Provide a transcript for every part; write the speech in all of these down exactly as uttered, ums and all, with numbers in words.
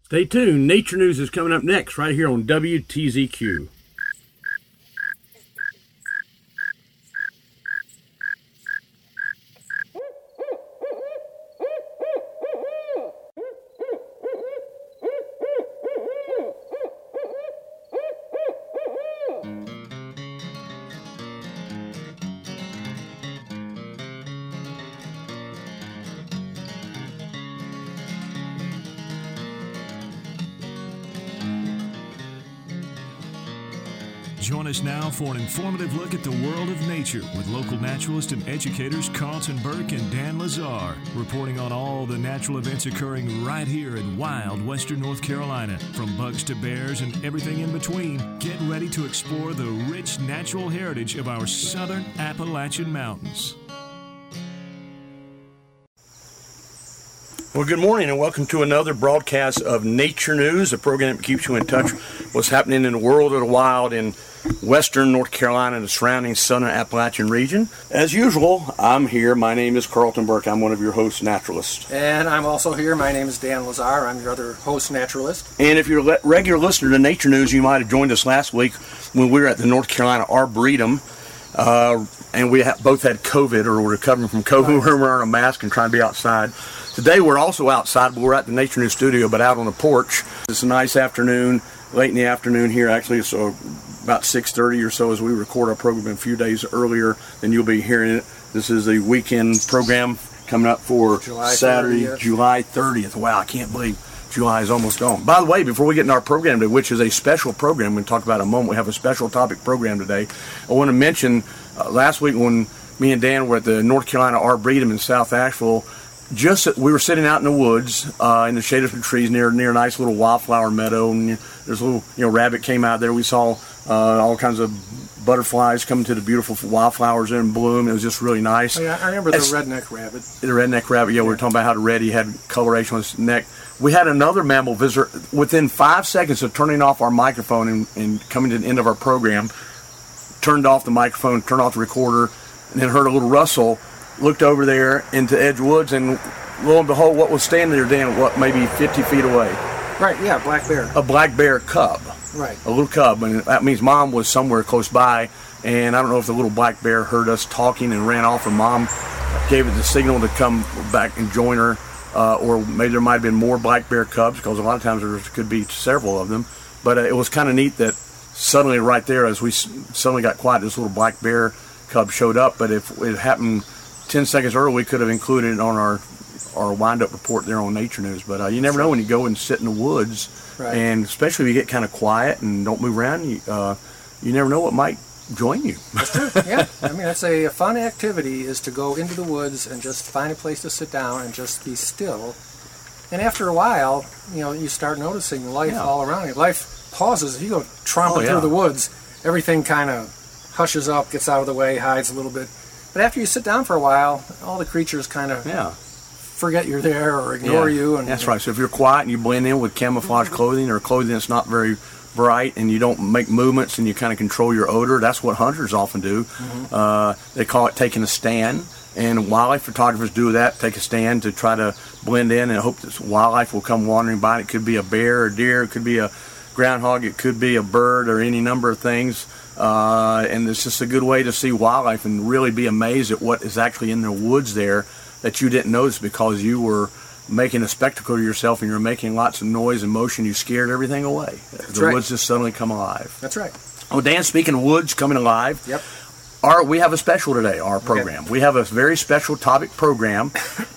Stay tuned. Nature News is coming up next right here on W T Z Q. Join us now for an informative look at the world of nature with local naturalists and educators Carlton Burke and Dan Lazar, reporting on all the natural events occurring right here in wild western North Carolina. From bugs to bears and everything in between, get ready to explore the rich natural heritage of our southern Appalachian Mountains. Well, good morning and welcome to another broadcast of Nature News, a program that keeps you in touch with what's happening in the world of the wild in western North Carolina and the surrounding southern Appalachian region. As usual, I'm here. My name is Carlton Burke. I'm one of your host naturalists. And I'm also here. My name is Dan Lazar. I'm your other host naturalist. And if you're a regular listener to Nature News, you might have joined us last week when we were at the North Carolina Arboretum. Uh, and we ha- both had COVID, or we're recovering from COVID. We were wearing a mask and trying to be outside. Today we're also outside, but we're at the Nature News studio, but out on the porch. It's a nice afternoon, late in the afternoon here. Actually, it's uh, about six thirty or so as we record our program a few days earlier than you'll be hearing it. This is the weekend program coming up for July Saturday, thirtieth. July thirtieth. Wow, I can't believe July is almost gone. By the way, before we get into our program today, which is a special program, we're going to talk about in a moment. We have a special topic program today. I want to mention uh, last week when me and Dan were at the North Carolina Arboretum in South Asheville, just we were sitting out in the woods uh, in the shade of some trees near near a nice little wildflower meadow, and there's a little you know rabbit came out there. We saw uh, all kinds of butterflies coming to the beautiful wildflowers in bloom. It was just really nice. Oh, yeah, I remember It's, the redneck rabbit. The redneck rabbit, yeah, we were talking about how the red, he had coloration on his neck. We had another mammal visitor within five seconds of turning off our microphone and, and coming to the end of our program, turned off the microphone, turned off the recorder, and then heard a little rustle, looked over there into Edge Woods, and lo and behold, what was standing there, Dan, what, maybe fifty feet away? Right, yeah, black bear. A black bear cub. Right. A little cub, and that means Mom was somewhere close by, and I don't know if the little black bear heard us talking and ran off, or Mom gave it the signal to come back and join her, uh, or maybe there might have been more black bear cubs, because a lot of times there could be several of them, but uh, it was kind of neat that suddenly right there, as we s- suddenly got quiet, this little black bear cub showed up. But if it happened ten seconds earlier, we could have included it on our our wind-up report there on Nature News. But uh, you never know when you go and sit in the woods, right. And especially if you get kind of quiet and don't move around, you, uh, you never know what might join you. That's true, yeah. I mean, that's a, a fun activity, is to go into the woods and just find a place to sit down and just be still. And after a while, you know, you start noticing life Yeah. all around you. Life pauses. If you go tromping Oh, yeah. through the woods, everything kind of hushes up, gets out of the way, hides a little bit. But after you sit down for a while, all the creatures kind of Yeah. forget you're there or ignore Yeah, you. And that's right. So if you're quiet and you blend in with camouflage clothing or clothing that's not very bright, and you don't make movements and you kind of control your odor, that's what hunters often do. Mm-hmm. Uh, they call it taking a stand, and wildlife photographers do that, take a stand to try to blend in and hope that wildlife will come wandering by. It could be a bear or deer, it could be a groundhog, it could be a bird, or any number of things. Uh, and it's just a good way to see wildlife and really be amazed at what is actually in the woods there that you didn't notice because you were making a spectacle of yourself and you're making lots of noise and motion. You scared everything away. That's the right. woods just suddenly come alive. That's right. Oh, Dan, speaking of woods coming alive, Yep. our, we have a special today, our program. Okay. We have a very special topic program,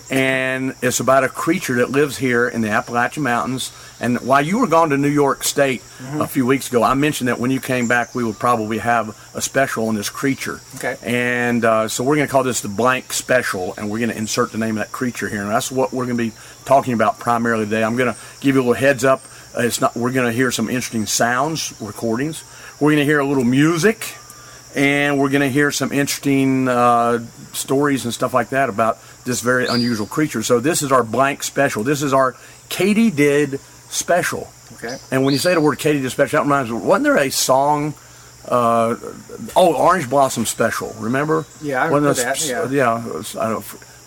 and it's about a creature that lives here in the Appalachian Mountains. And while you were gone to New York State Mm-hmm. a few weeks ago, I mentioned that when you came back, we would probably have a special on this creature. Okay. And uh, so we're going to call this the blank special, and we're going to insert the name of that creature here. And that's what we're going to be talking about primarily today. I'm going to give you a little heads up. Uh, it's not. We're going to hear some interesting sounds, recordings. We're going to hear a little music, and we're going to hear some interesting uh, stories and stuff like that about this very unusual creature. So this is our blank special. This is our Katydid special. Okay. And when you say the word Katydid special, that reminds me, wasn't there a song, uh, oh, Orange Blossom Special, remember? Yeah, I Wasn't remember there a that, sp- yeah. Yeah, it was, I don't,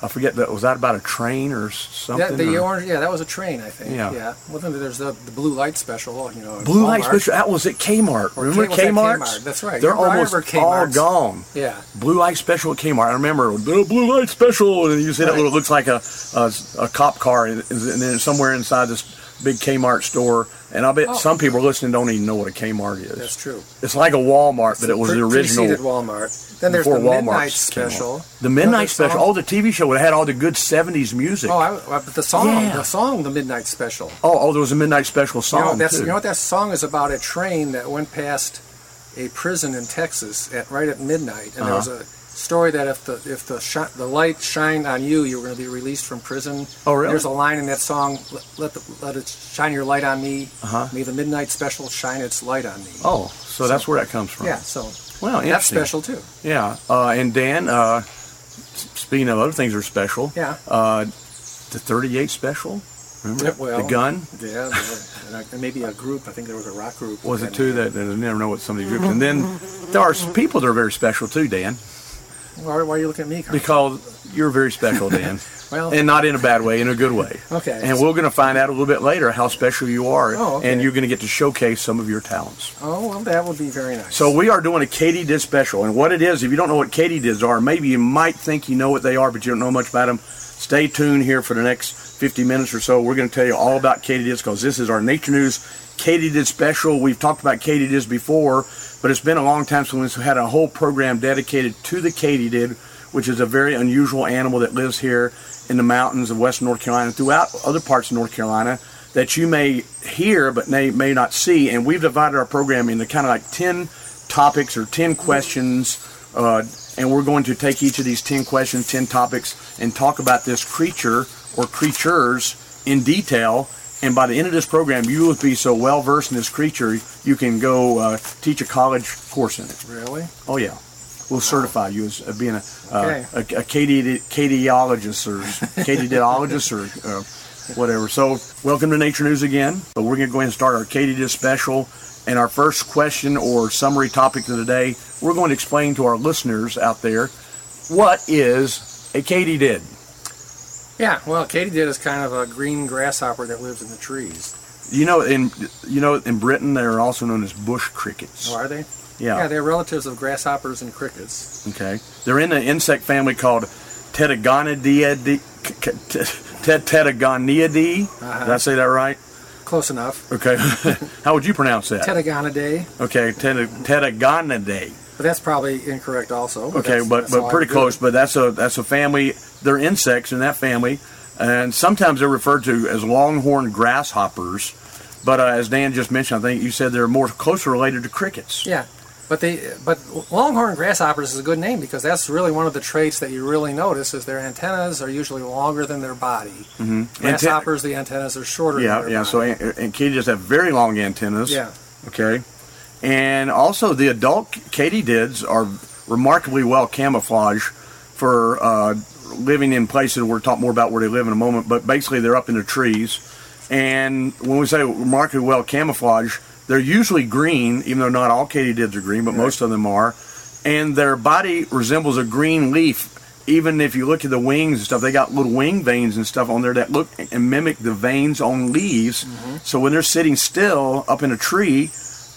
I forget that was that about a train or something. Yeah, the or? orange. Yeah, that was a train, I think. Yeah. Yeah. Well, then there's the, the blue light special. You know. Blue light Walmart. special. That was at Kmart. Or Remember K- was Kmart? at Kmart? That's right. They're Remember, I almost remember all Kmart's. gone. Yeah. Blue light special at Kmart. I remember the blue light special, and you see that Right. little. It looks like a a, a cop car, and, and then somewhere inside this big Kmart store. And I bet Oh. some people listening don't even know what a Kmart is. That's true. It's like a Walmart, but it was Pre- the original. Preceded Walmart. Then there's before the Walmart Midnight came Special. out. The Midnight Another Special. song. Oh, the T V show that had all the good seventies music. Oh, I, I- but the song, Yeah. the song, the Midnight Special. oh, oh, there was a Midnight Special song You know, that's, too. you know what that song is about? A train that went past a prison in Texas at right at midnight, and there was Uh-huh. a story that if the if the shi- the light shined on you, you were going to be released from prison. Oh, really? There's a line in that song: "Let let, the, let it shine your light on me. Uh-huh. May the Midnight Special shine its light on me." oh, so that's where that comes from. Yeah, so Well, that's interesting. special too. Yeah, uh, and Dan, uh, s- speaking of other things that are special, Yeah. uh, the thirty-eight Special, remember Yeah, well, the gun? Yeah, there were- and maybe a group. I think there was a rock group. Was it And, two that, that I never know what some of these groups? And then there are some people that are very special too, Dan, Why, why are you looking at me, Carl? because you're very special, Dan. Well, And not in a bad way, in a good way. Okay. And we're going to find out a little bit later how special you are, Oh, okay. and you're going to get to showcase some of your talents. oh, well, that would be very nice. So we are doing a Katydid special, and what it is, if you don't know what Katydids are, maybe you might think you know what they are, but you don't know much about them. Stay tuned here for the next fifty minutes or so. We're going to tell you all about Katydids because this is our Nature News Katydid special. We've talked about Katydids before, but it's been a long time since we've had a whole program dedicated to the Katydid, which is a very unusual animal that lives here in the mountains of western North Carolina and throughout other parts of North Carolina that you may hear but may, may not see. And we've divided our program into kind of like ten topics or ten questions, uh, and we're going to take each of these ten questions, ten topics, and talk about this creature or creatures in detail. And by the end of this program, you will be so well versed in this creature, you can go uh, teach a college course in it. Really? Oh yeah, we'll certify you as uh, being a uh, Okay. a, a Katydid, Katydologist or Katydidologist or uh, whatever. So welcome to Nature News again. But we're going to go ahead and start our Katydid special. And our first question or summary topic of the day, we're going to explain to our listeners out there what is a Katydid. Yeah, well, katydid is kind of a green grasshopper that lives in the trees. You know, in you know, in Britain, they're also known as bush crickets. Oh, are they? Yeah. Yeah, they're relatives of grasshoppers and crickets. Okay. They're in an insect family called Tetagonidae. Tetagonidae. Uh-huh. Did I say that right? Close enough. Okay. How would you pronounce that? Tetagonidae, Okay, Teta- Tetagonidae. but that's probably incorrect also. Okay, that's- but that's how but I pretty do close. it. But that's a that's a family. They're insects in that family, and sometimes they're referred to as longhorn grasshoppers. But uh, as Dan just mentioned, I think you said they're more closely related to crickets. Yeah, but they but longhorn grasshoppers is a good name because that's really one of the traits that you really notice is their antennas are usually longer than their body. Mm-hmm. Grasshoppers, the antennas are shorter. Yeah, than their yeah. body. So and, and katydids have very long antennas. yeah, Okay. And also the adult katydids are remarkably well camouflaged for uh, living in places. We'll talk more about where they live in a moment, but basically they're up in the trees. And when we say remarkably well camouflaged, they're usually green, even though not all katydids are green, but Right. most of them are. And their body resembles a green leaf. Even if you look at the wings and stuff, they got little wing veins and stuff on there that look and mimic the veins on leaves. Mm-hmm. So when they're sitting still up in a tree,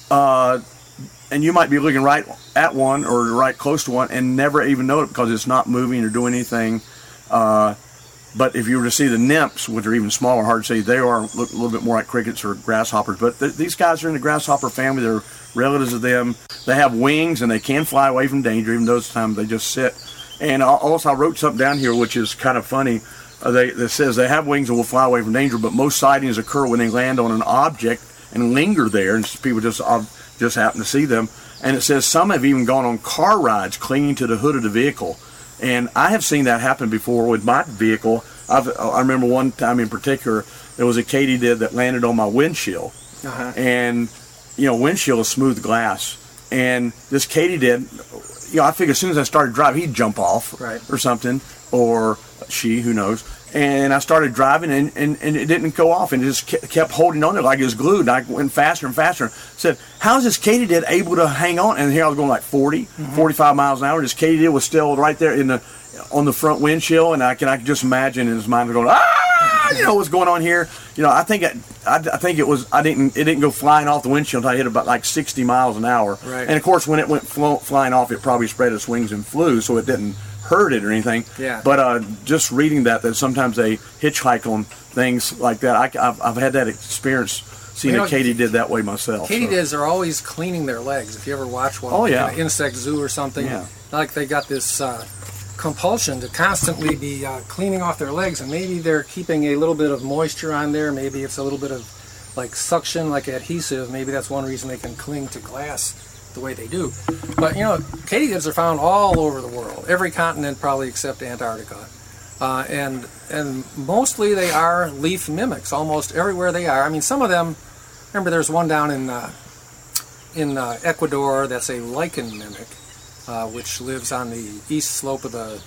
uh, and you might be looking right at one or right close to one and never even know it because it's not moving or doing anything. Uh, but if you were to see the nymphs, which are even smaller, hard to see, they are look a little bit more like crickets or grasshoppers. But th- these guys are in the grasshopper family. They're relatives of them. They have wings and they can fly away from danger, even though sometimes they just sit. And I- also I wrote something down here which is kind of funny. Uh, they, that says they have wings and will fly away from danger, but most sightings occur when they land on an object and linger there, and people just uh, just happen to see them. And it says some have even gone on car rides clinging to the hood of the vehicle. And I have seen that happen before with my vehicle. I've, I remember one time in particular, there was a katydid that landed on my windshield. uh-huh. And, you know, windshield is smooth glass. And this katydid, you know, I figured as soon as I started driving, he'd jump off Right. or something, or she, who knows. And I started driving, and, and, and it didn't go off, and it just ke- kept holding on there like it was glued. And I went faster and faster. Said, how's this katydid able to hang on? And here I was going like forty, Mm-hmm. forty-five miles an hour. This katydid was still right there in the on the front windshield, and I can I can just imagine in his mind going, ah, you know what's going on here. You know, I think it, I, I think it was I didn't it didn't go flying off the windshield until I hit about like sixty miles an hour. Right. And of course, when it went flo- flying off, it probably spread its wings and flew, so it didn't hurt it or anything. Yeah. But uh, just reading that that sometimes they hitchhike on things like that. I, I've, I've had that experience. Seeing You a know, katydid that way myself. Katydids so. are always cleaning their legs. If you ever watch one, Oh, yeah. in an insect zoo or something, Yeah. like they got this uh, compulsion to constantly be uh, cleaning off their legs, and maybe they're keeping a little bit of moisture on there. Maybe it's a little bit of like suction, like adhesive. Maybe that's one reason they can cling to glass the way they do. But you know, katydids are found all over the world, every continent probably except Antarctica. Uh, and and mostly they are leaf mimics, almost everywhere they are. I mean, some of them, remember there's one down in uh, in uh, Ecuador that's a lichen mimic, uh, which lives on the east slope of the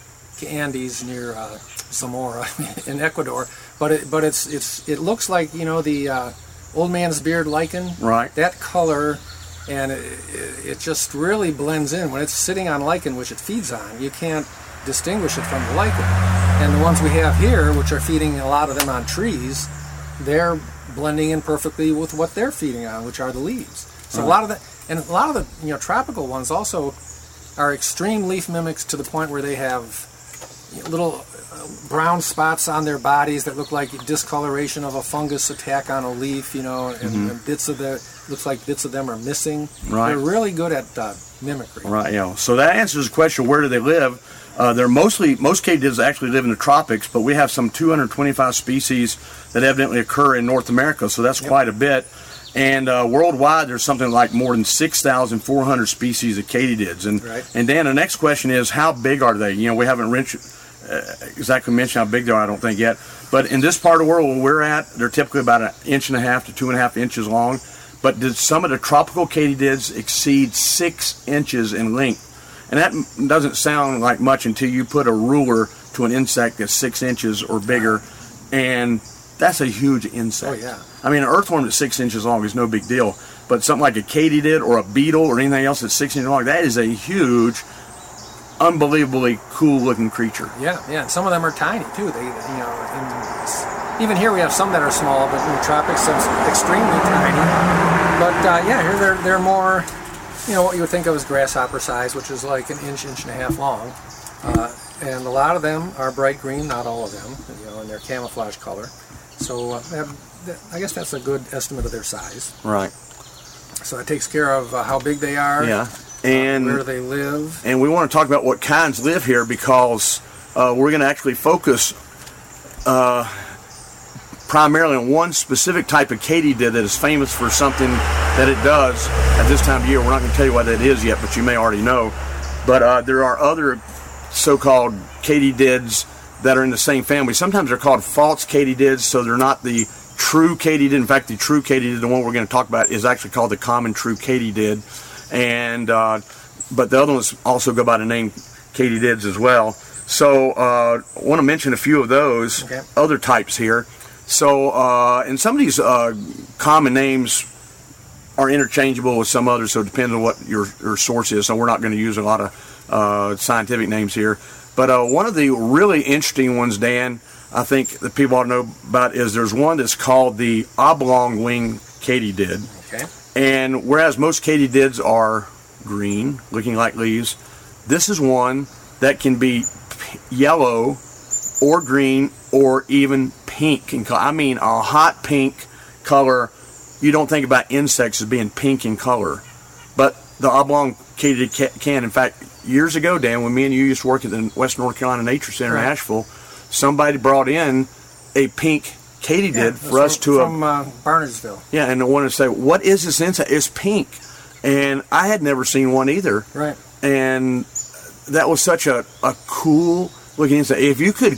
Andes near uh, Zamora in Ecuador. But it but it's it's it looks like, you know, the uh, old man's beard lichen, Right. that color, and it, it just really blends in. When it's sitting on lichen, which it feeds on, you can't distinguish it from the lichen. And the ones we have here, which are feeding a lot of them on trees, they're blending in perfectly with what they're feeding on, which are the leaves. So Right. a lot of the and a lot of the you know tropical ones also are extreme leaf mimics to the point where they have little uh, brown spots on their bodies that look like discoloration of a fungus attack on a leaf, you know, and, Mm-hmm. and bits of the looks like bits of them are missing. Right. They're really good at uh, mimicry. Right, yeah. So that answers the question, where do they live? Uh, they're mostly, most katydids actually live in the tropics, but we have some two hundred twenty-five species that evidently occur in North America, so that's Yep. quite a bit. And uh, worldwide, there's something like more than six thousand four hundred species of katydids. And, Right. and Dan, the next question is, how big are they? You know, we haven't reached, uh, exactly mentioned how big they are, I don't think yet. But in this part of the world where we're at, they're typically about an inch and a half to two and a half inches long. But did some of the tropical katydids exceed six inches in length? And that m- doesn't sound like much until you put a ruler to an insect that's six inches or bigger, and that's a huge insect. Oh, yeah. I mean, an earthworm that's six inches long is no big deal, but something like a katydid or a beetle or anything else that's six inches long, that is a huge, unbelievably cool-looking creature. Yeah, yeah. And some of them are tiny too. They, you know, in, even here we have some that are small, but in the tropics, some extremely tiny. But uh, yeah, here they're they're more, you know, what you would think of as grasshopper size, which is like an inch, inch and a half long. Uh, and a lot of them are bright green, not all of them, you know, in their camouflage color. So uh, they have, I guess that's a good estimate of their size. Right. So it takes care of uh, how big they are, Yeah. And where they live. and we want to talk about what kinds live here, because uh, we're going to actually focus uh, primarily on one specific type of katydid that is famous for something that it does at this time of year. We're not going to tell you what that is yet, but you may already know. But uh, there are other so-called katydids that are in the same family. Sometimes they're called false katydids, so they're not the true katydid. In fact, the true katydid, the one we're going to talk about, is actually called the common true katydid. And uh, but the other ones also go by the name katydids as well. So uh, I want to mention a few of those Okay. other types here. So uh, and some of these uh, common names are interchangeable with some others, so it depends on what your, your source is. So we're not going to use a lot of uh, scientific names here. But uh, one of the really interesting ones, Dan, I think that people ought to know about is there's one that's called the oblong wing katydid. Okay. And whereas most katydids are green, looking like leaves, this is one that can be p- yellow or green or even pink in color. I mean, a hot pink color. You don't think about insects as being pink in color, but the oblong katydid ca- can. In fact, years ago, Dan, when me and you used to work at the West North Carolina Nature Center in Right. Asheville, somebody brought in a pink katydid Yeah, for us from, to a from uh, Barnesville. yeah, and I wanted to say, what is this insect? It's pink. And I had never seen one either. Right. And that was such a, a cool looking insect. If you could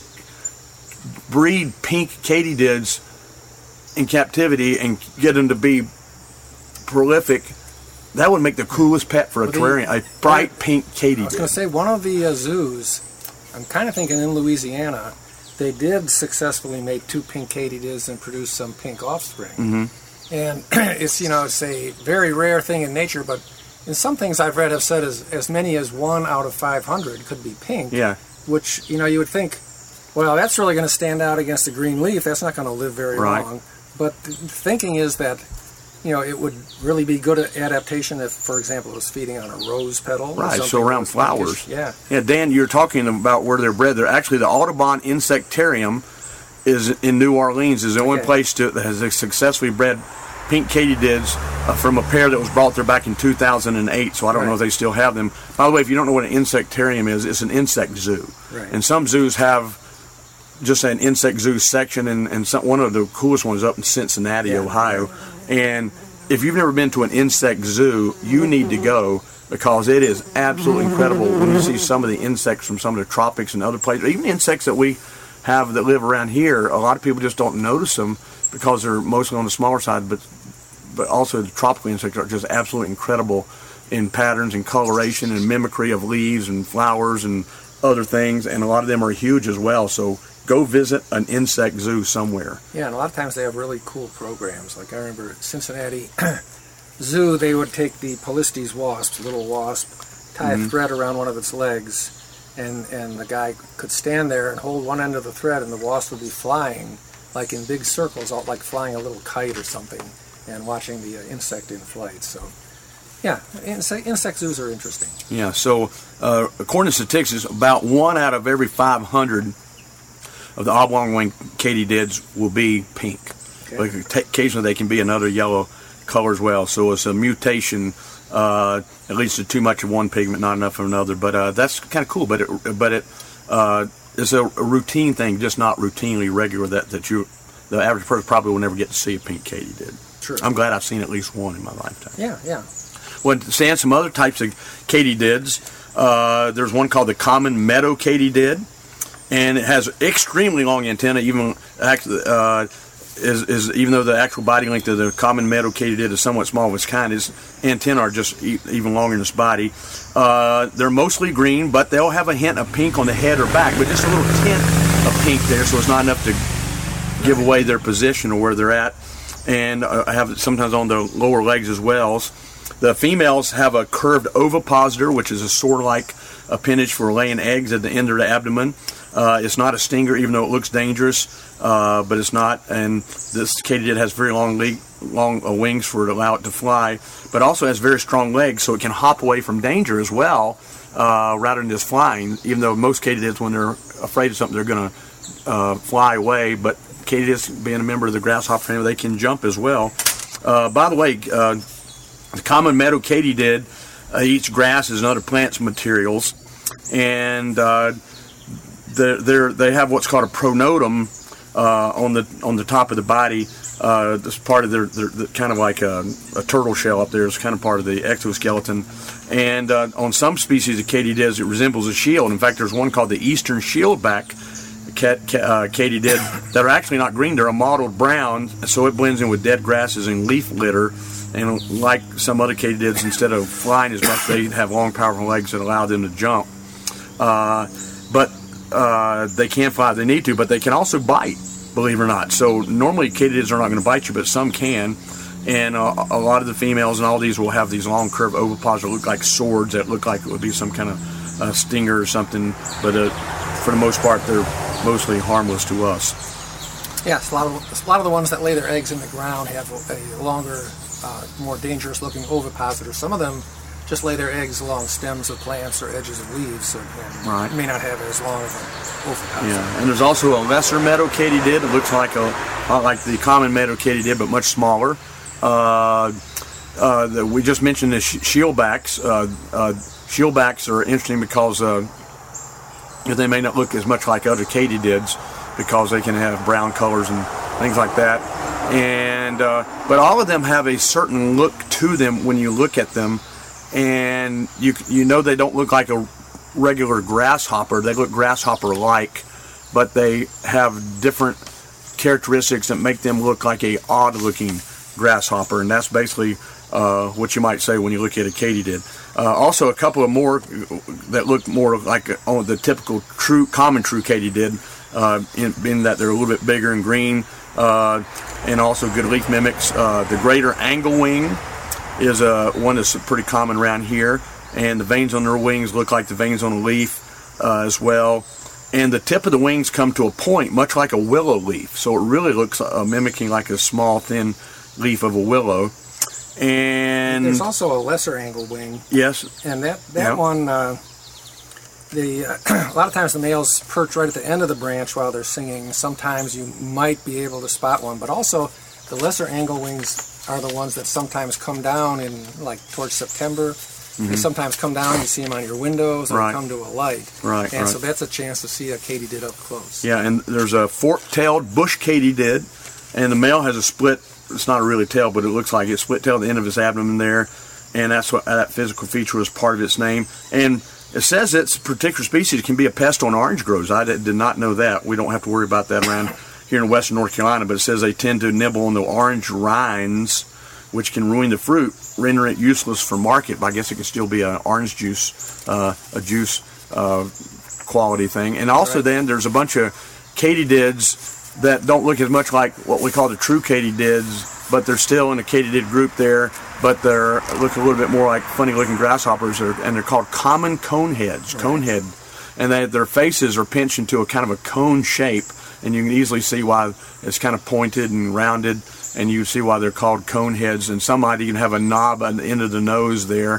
breed pink katydids in captivity and get them to be prolific, that would make the coolest pet for a Well, the- terrarium. A bright pink I was going to katydid. say, one of the uh, zoos, I'm kind of thinking in Louisiana, they did successfully make two pink katydids and produce some pink offspring. Mm-hmm. And it's, you know, it's a very rare thing in nature, but in some things I've read have said as, as many as one out of five hundred could be pink. Yeah. which, you know, you would think, well, that's really going to stand out against a green leaf. That's not going to live very right. long. But the thinking is that, you know, it would really be good adaptation if, for example, it was feeding on a rose petal. Right, so around flowers. Pinkish. Yeah. Yeah, Dan, you're talking about where they're bred. They're actually, the Audubon Insectarium is in New Orleans, is the only okay. place to, that has successfully bred pink katydids uh, from a pair that was brought there back in two thousand eight, so I don't right. know if they still have them. By the way, if you don't know what an insectarium is, it's an insect zoo. Right. And some zoos have just an insect zoo section, and, and some, one of the coolest ones up in Cincinnati, yeah. Ohio. And if you've never been to an insect zoo, you need to go, because it is absolutely incredible when you see some of the insects from some of the tropics and other places, even insects that we have that live around here. A lot of people just don't notice them because they're mostly on the smaller side, but but also the tropical insects are just absolutely incredible in patterns and coloration and mimicry of leaves and flowers and other things, and a lot of them are huge as well. So go visit an insect zoo somewhere. Yeah, and a lot of times they have really cool programs. Like I remember at Cincinnati Zoo, they would take the Polistes wasp, little wasp, tie mm-hmm. a thread around one of its legs, and, and the guy could stand there and hold one end of the thread, and the wasp would be flying, like in big circles, like flying a little kite or something, and watching the uh, insect in flight. So, yeah, insect, insect zoos are interesting. Yeah, so uh, according to statistics, about one out of every five hundred of the oblong-winged katydids will be pink. Okay. But t- occasionally they can be another yellow color as well. So it's a mutation. Uh, it leads to too much of one pigment, not enough of another. But uh, that's kind of cool. But it, but it uh, is a, a routine thing, just not routinely regular. That that you, the average person probably will never get to see a pink katydid. True. I'm glad I've seen at least one in my lifetime. Yeah, yeah. Well, to stand some other types of katydids, uh, there's one called the common meadow katydid, and it has extremely long antennae. Even actually, uh, is is even though the actual body length of the common meadow katydid is somewhat small of its kind, its antennae are just e- even longer in its body. Uh, they're mostly green, but they'll have a hint of pink on the head or back, but just a little tint of pink there, so it's not enough to give away their position or where they're at. And uh, I have it sometimes on the lower legs as well. The females have a curved ovipositor, which is a sword-like appendage for laying eggs at the end of the abdomen. Uh, it's not a stinger, even though it looks dangerous, uh, but it's not. And this katydid has very long, le- long uh, wings for it to allow it to fly, but also has very strong legs, so it can hop away from danger as well, uh, rather than just flying. Even though most katydids, when they're afraid of something, they're going to uh, fly away. But katydids, being a member of the grasshopper family, they can jump as well. Uh, by the way, uh, the common meadow katydid uh, eats grasses and other plants materials, and uh, they're, they're, they have what's called a pronotum uh, on the on the top of the body. Uh, this part of their, their, their kind of like a, a turtle shell up there is kind of part of the exoskeleton. And uh, on some species of katydids, it resembles a shield. In fact, there's one called the eastern shieldback cat, uh, katydid that are actually not green; they're a mottled brown, so it blends in with dead grasses and leaf litter. And like some other katydids, instead of flying as much, they have long, powerful legs that allow them to jump. Uh, but uh, they can fly if they need to, but they can also bite, believe it or not. So normally katydids are not going to bite you, but some can. And uh, a lot of the females and all these will have these long, curved ovipositors that look like swords, that look like it would be some kind of uh, stinger or something. But uh, for the most part, they're mostly harmless to us. Yes, a lot of a lot of the ones that lay their eggs in the ground have a longer, uh, more dangerous-looking ovipositor. Some of them just lay their eggs along stems of plants or edges of leaves, so and right. may not have as long of an ovipositor. Yeah, and there's also a lesser meadow katydid. It looks like a uh, like the common meadow katydid, but much smaller. Uh, uh, the, we just mentioned the sh- shieldbacks. Uh, uh, shieldbacks are interesting because uh, they may not look as much like other katydids, because they can have brown colors and things like that. And uh, but all of them have a certain look to them when you look at them, and you you know they don't look like a regular grasshopper. They look grasshopper-like, but they have different characteristics that make them look like a odd-looking grasshopper, and that's basically uh, what you might say when you look at a katydid. Uh, also, a couple of more that look more like a, oh, the typical true, common true katydid. Uh, in, in that they're a little bit bigger and green, uh, and also good leaf mimics. Uh, the greater anglewing is uh, one that's pretty common around here, and the veins on their wings look like the veins on a leaf. uh, as well. And the tip of the wings come to a point, much like a willow leaf. So it really looks uh, mimicking like a small, thin leaf of a willow. And there's also a lesser angle wing. Yes. And that, that yep. one, uh, the uh, a lot of times the males perch right at the end of the branch while they're singing. Sometimes you might be able to spot one. But also, the lesser angle wings are the ones that sometimes come down in, like, towards September. Mm-hmm. They sometimes come down, you see them on your windows, or right. come to a light. Right, and right. so that's a chance to see a katydid up close. Yeah, and there's a fork-tailed bush katydid, and the male has a split, it's not a really tail, but it looks like it, split tail at the end of his abdomen there, and that's what that physical feature was part of its name. And it says it's a particular species can be a pest on orange groves. I did, did not know that. We don't have to worry about that around here in western North Carolina, but it says they tend to nibble on the orange rinds, which can ruin the fruit, render it useless for market. But I guess it could still be an orange juice, uh, a juice uh, quality thing. And also, right. then there's a bunch of katydids that don't look as much like what we call the true katydids, but they're still in a katydid group there. But they're look a little bit more like funny-looking grasshoppers, and they're called common coneheads, right. conehead, and they, their faces are pinched into a kind of a cone shape, and you can easily see why it's kind of pointed and rounded. And you see why they're called cone heads, and some might even have a knob on the end of the nose there.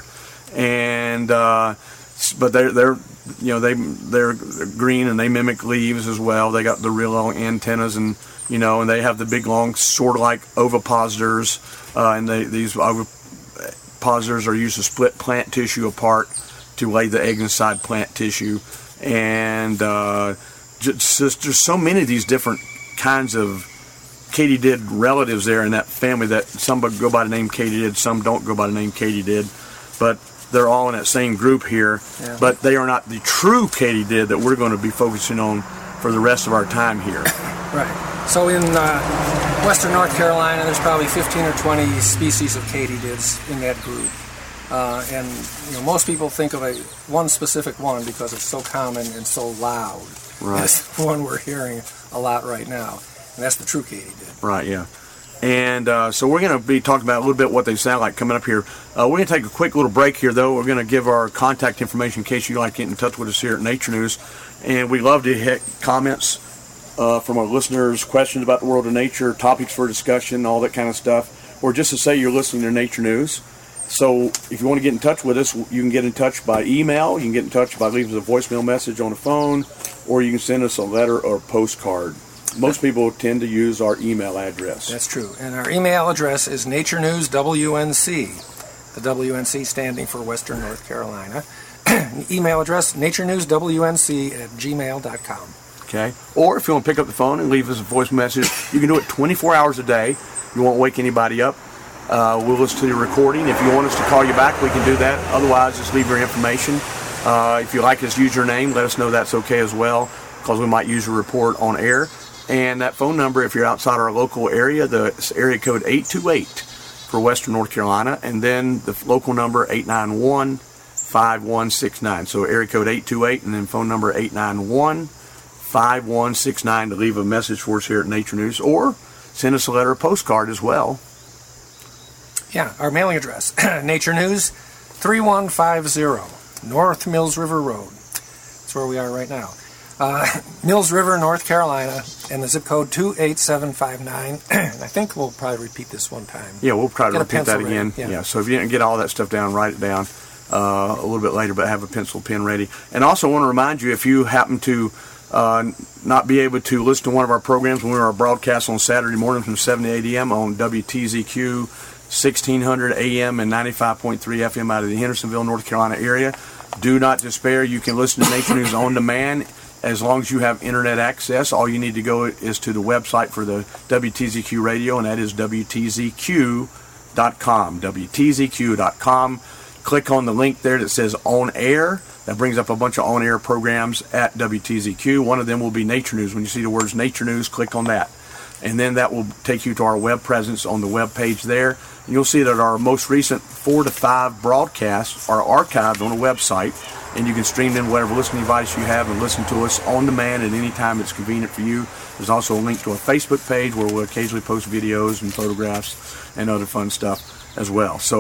And uh, but they're they're you know they they're green and they mimic leaves as well. They got the real long antennas, and you know, and they have the big long sort of like ovipositors, uh, and they, these ovipositors are used to split plant tissue apart to lay the egg inside plant tissue. And uh, just, just there's so many of these different kinds of katydid relatives there in that family, that some go by the name katydid, some don't go by the name katydid, but they're all in that same group here. Yeah. But they are not the true katydid that we're going to be focusing on for the rest of our time here. Right. So in uh, western North Carolina, there's probably fifteen or twenty species of katydids in that group. Uh, and you know, most people think of a one specific one because it's so common and so loud. Right. That's the one we're hearing a lot right now. And that's the true katydid. Right, yeah. And uh, so we're going to be talking about a little bit what they sound like coming up here. Uh, we're going to take a quick little break here, though. We're going to give our contact information in case you'd like to get in touch with us here at Nature News. And we love to hit comments uh, from our listeners, questions about the world of nature, topics for discussion, all that kind of stuff. Or just to say you're listening to Nature News. So if you want to get in touch with us, you can get in touch by email. You can get in touch by leaving us a voicemail message on the phone, or you can send us a letter or postcard. Most people tend to use our email address. That's true. And our email address is Nature News W N C, the W N C standing for Western North Carolina. Email address, nature news W N C at gmail dot com. Okay. Or if you want to pick up the phone and leave us a voice message, you can do it twenty-four hours a day. You won't wake anybody up. Uh, we'll listen to the recording. If you want us to call you back, we can do that. Otherwise, just leave your information. Uh, if you like us to use your name, let us know that's okay as well, because we might use your report on air. And that phone number, if you're outside our local area, the area code eight two eight for Western North Carolina, and then the local number eight nine one, five one six nine. So area code eight two eight, and then phone number eight nine one, five one six nine to leave a message for us here at Nature News, or send us a letter or postcard as well. Yeah, our mailing address, Nature News, three one five zero, North Mills River Road. That's where we are right now. Uh, Mills River, North Carolina, and the zip code two eight seven five nine. I think we'll probably repeat this one time. Yeah, we'll try to get repeat that again. Yeah. yeah, so if you didn't get all that stuff down, write it down uh, a little bit later, but have a pencil pen ready. And also want to remind you, if you happen to uh, not be able to listen to one of our programs when we are broadcast on Saturday morning from seven to eight a.m. on W T Z Q sixteen hundred A M and ninety-five point three F M out of the Hendersonville, North Carolina area, do not despair. You can listen to Nature News on demand. As long as you have internet access, all you need to go is to the website for the W T Z Q radio, and that is W T Z Q dot com. W T Z Q dot com. Click on the link there that says On Air. That brings up a bunch of on-air programs at W T Z Q. One of them will be Nature News. When you see the words Nature News, click on that. And then that will take you to our web presence on the web page there. And you'll see that our most recent four to five broadcasts are archived on a website. And you can stream in whatever listening device you have and listen to us on demand at any time it's convenient for you. There's also a link to a Facebook page where we'll occasionally post videos and photographs and other fun stuff as well. So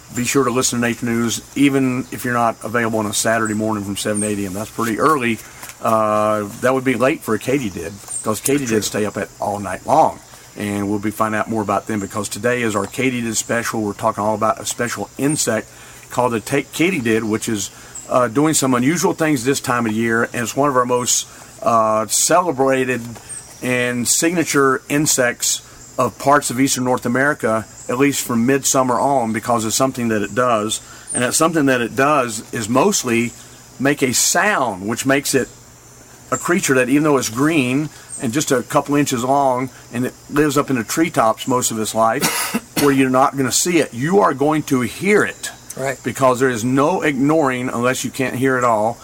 be sure to listen to Nature News, even if you're not available on a Saturday morning from seven to eight a.m. That's pretty early. Uh, that would be late for a katydid, because katydids stay up at all night long. And we'll be finding out more about them, because today is our katydid special. We're talking all about a special insect called the katydid, which is uh, doing some unusual things this time of year, and it's one of our most uh, celebrated and signature insects of parts of eastern North America, at least from midsummer on, because it's something that it does. And it's something that it does is mostly make a sound, which makes it a creature that, even though it's green and just a couple inches long, and it lives up in the treetops most of its life, where you're not going to see it, you are going to hear it. Right. Because there is no ignoring, unless you can't hear it all,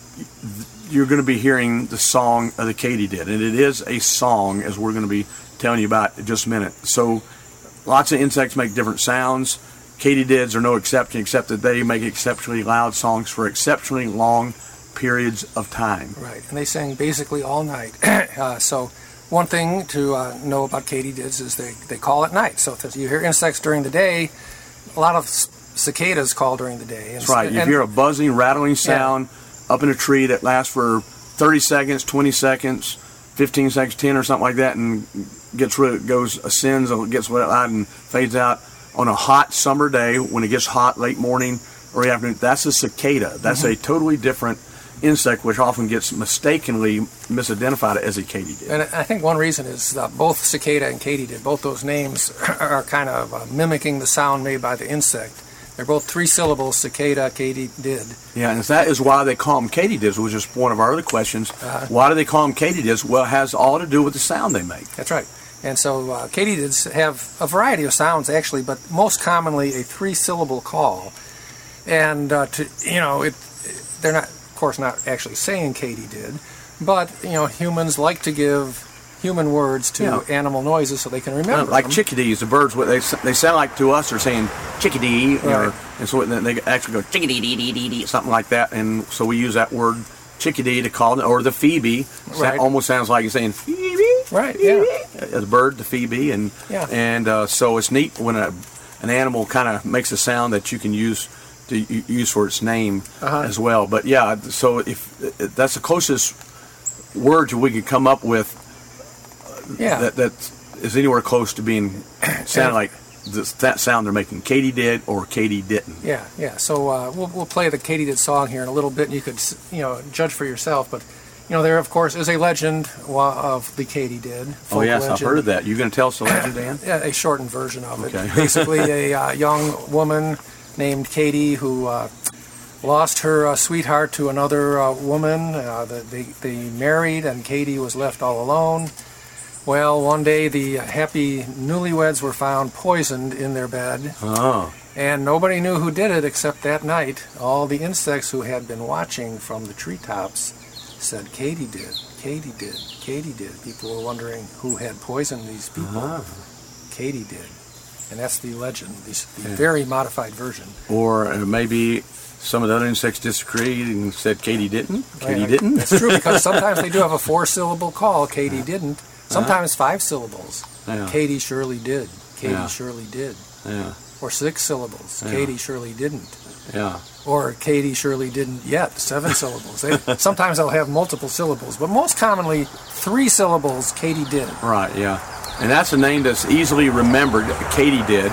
you're going to be hearing the song of the katydid. And it is a song, as we're going to be telling you about in just a minute. So lots of insects make different sounds. Katydids are no exception, except that they make exceptionally loud songs for exceptionally long periods of time. Right, and they sing basically all night. uh, so one thing to uh, know about katydids is they, they call at night. So if you hear insects during the day, a lot of cicadas call during the day. And, That's right. You and, hear a buzzing, rattling sound yeah. up in a tree that lasts for thirty seconds, twenty seconds, fifteen seconds, ten or something like that, and gets rid of, goes, ascends, or gets loud and fades out on a hot summer day when it gets hot late morning or afternoon. That's a cicada. That's mm-hmm. a totally different insect, which often gets mistakenly misidentified as a katydid. And I think one reason is that both cicada and katydid, both those names are kind of uh, mimicking the sound made by the insect. They're both three syllables, cicada, katydid. Yeah, and that is why they call them katydids, which is one of our other questions. Uh-huh. Why do they call them katydids? Well, it has all to do with the sound they make. That's right. And so uh, katydids have a variety of sounds, actually, but most commonly a three-syllable call. And, uh, to, you know, it, they're not, of course, not actually saying katydid, but, you know, humans like to give human words to yeah. animal noises so they can remember uh, like them. Chickadees, the birds, they they sound like to us they're saying chickadee, right. or, and so they actually go chickadee dee dee dee dee, something like that, and so we use that word chickadee to call it, or the phoebe. Right. Almost sounds like you're saying phoebe. Right. Yeah. The bird, the phoebe, and yeah. and uh, so it's neat when a an animal kind of makes a sound that you can use to use for its name uh-huh. as well. But yeah, so if that's the closest word we could come up with. Yeah. That that is anywhere close to being sound like this, that sound they're making. Katydid or Katy didn't. Yeah, yeah. So uh, we'll we'll play the katydid song here in a little bit, and you could you know judge for yourself. But you know there of course is a legend of the katydid. Oh yes, legend. I've heard of that. You going to tell us the legend, Dan? Yeah, a shortened version of it. Okay. Basically, a uh, young woman named Katy who uh, lost her uh, sweetheart to another uh, woman. Uh, they they married, and Katy was left all alone. Well, one day the happy newlyweds were found poisoned in their bed. Oh. And nobody knew who did it except that night. All the insects who had been watching from the treetops said, Katy did, Katy did, Katy did. People were wondering who had poisoned these people. Uh-huh. Katy did. And that's the legend, the, the yeah. very modified version. Or uh, maybe some of the other insects disagreed and said Katy didn't. Katy right, didn't. That's true, because sometimes they do have a four-syllable call, Katy didn't. Sometimes uh-huh. five syllables. Yeah. Katy surely did. Katy yeah. surely did. Yeah. Or six syllables. Yeah. Katy surely didn't. Yeah. Or Katy surely didn't yet. Seven syllables. They, sometimes they'll have multiple syllables, but most commonly three syllables. Katy did. Right. Yeah. And that's a name that's easily remembered. Katy did.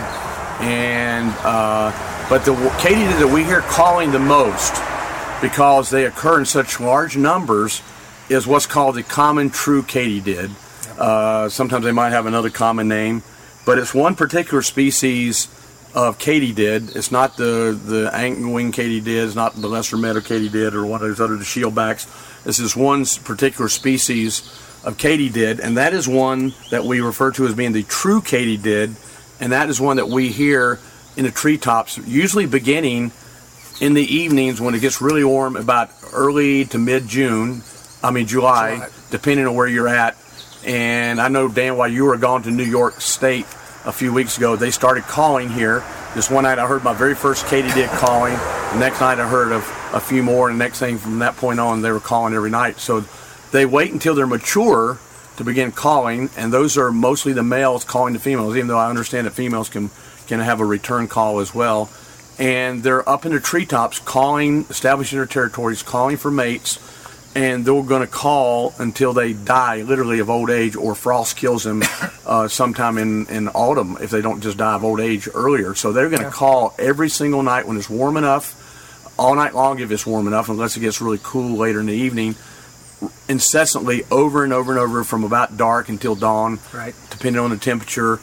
And uh, but the katydid that we hear calling the most, because they occur in such large numbers, is what's called the common true katydid. Uh, sometimes they might have another common name, but it's one particular species of katydid. It's not the the angle-winged katydid, it's not the lesser meadow katydid or one of those other, the shieldbacks. This is one particular species of katydid, and that is one that we refer to as being the true katydid, and that is one that we hear in the treetops, usually beginning in the evenings when it gets really warm, about early to mid-June. I mean July, July, depending on where you're at. And I know, Dan, while you were gone to New York State a few weeks ago, they started calling here. This one night I heard my very first katydid calling. The next night I heard of a few more, and the next thing from that point on, they were calling every night. So they wait until they're mature to begin calling, and those are mostly the males calling the females, even though I understand that females can, can have a return call as well. and they're up in the treetops calling, establishing their territories, calling for mates, and they're going to call until they die, literally of old age, or frost kills them uh, sometime in, in autumn if they don't just die of old age earlier. So they're going to yeah. call every single night when it's warm enough, all night long if it's warm enough, unless it gets really cool later in the evening, incessantly over and over and over from about dark until dawn, right. depending on the temperature.